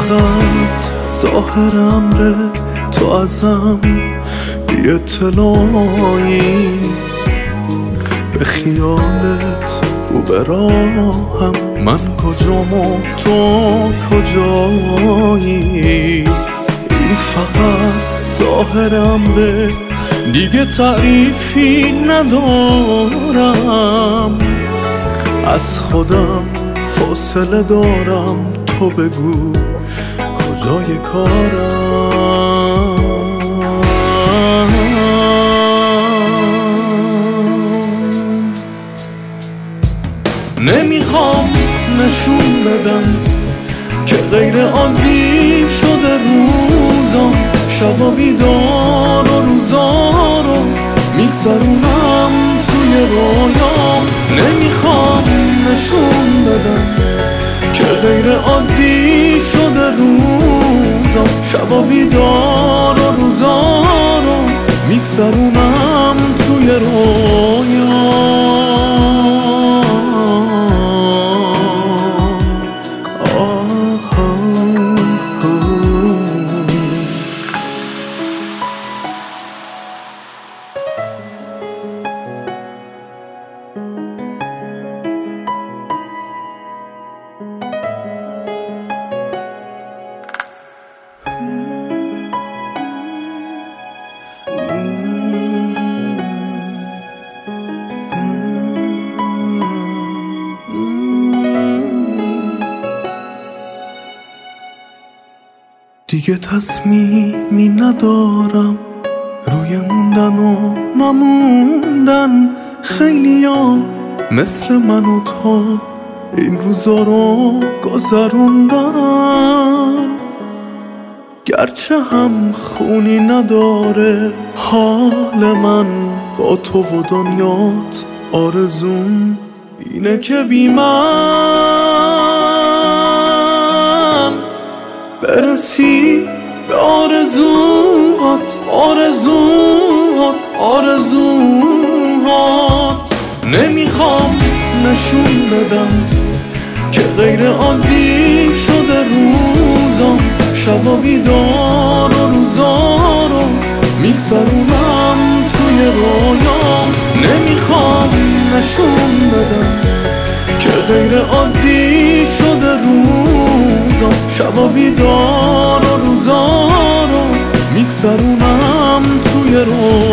فقط ظاهرم ره تو ازم بی اطلاعی، به خیالت رو به راهم من کجام و تو کجایی. این فقط ظاهرم ره دیگه تعریفی ندارم، از خودم فاصله دارم، تو بگو کجای کارم. نمیخوام نشون بدم که غیر عادی شده روزم، شبا بیدار و روزا رو میگذرونم توی رویام. نمیخوام نشون بدم که غیر عادی شده روزم، شبا بیدار و روزا رو میگذرونم توی رویام. دیگه تصمیمی ندارم روی موندن و نموندن. خیلیا مثل من و تو این روزا رو گذروندن، گرچه هم خونی نداره حال من با تو و دنیات. آرزوم اینه که بی من برسی به آرزوهات، آرزوهات، آرزوهات. نمیخوام نشون بدم که غیر عادی شده روزم، شبا بیدار و روزا رو میگذرونم توی رویام. نمیخوام نشون بدم که غیر عادی شده روزم، شبا بیدار و روزا رو میگذرونم توی رویام.